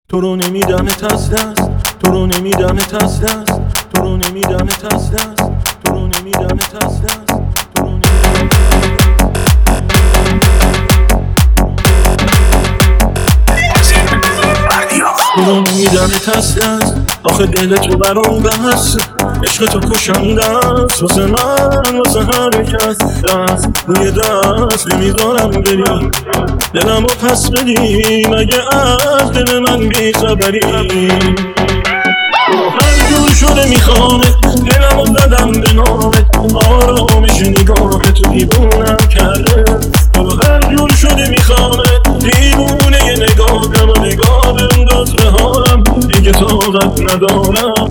تو رو نمیدمت از دست، تو رو نمیدمت از دست، تو رو نمیدمت از دست، تو رو نمیدمت از دست، تو رو نمیدمت از دست. آخه دل تو برام بست، عشق تو کشنده است واسه من، واسه هر کس. دست روی دست نمیذارم بری، دلمو پس بدی مگه از دل من بیخبری. هر جور شده میخوامت، دلمو زدم به نامت، آرامش نگاه تو دیوونم کرده. هر جور شده میخوامت، دیوونه ی نگاهم و نگاه بنداز به حالم، دیگه طاقت ندارم.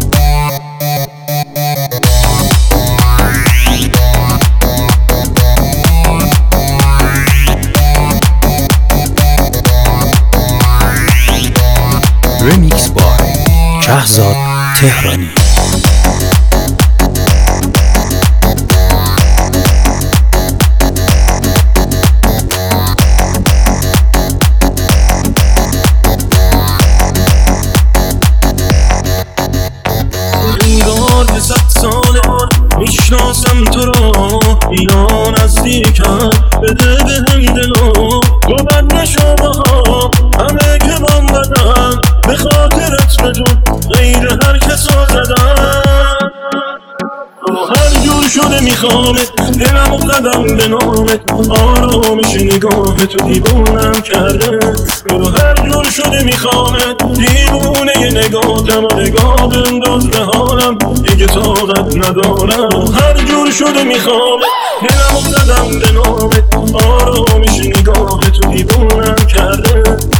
Remix by شهزاد تهرانی. انگار که 100 ساله میشناسم تو رو، یا نزدیکم بده بهم دلو. تو بد نشو باها همه که بام بدن، به خاطرت بجون غیر هر کسا زدن. هر جور شده میخوامت، دلمو زدم به نامت، آرامش نگاه تو دیوونم کرده. هر جور شده میخوامت، دیوونه ی نگاهم و نگاه بنداز به حالم، دیگه طاقت ندارم. هر جور شده میخوامت، دلمو زدم به نامت، آرامش نگاه تو دیوونم کرده.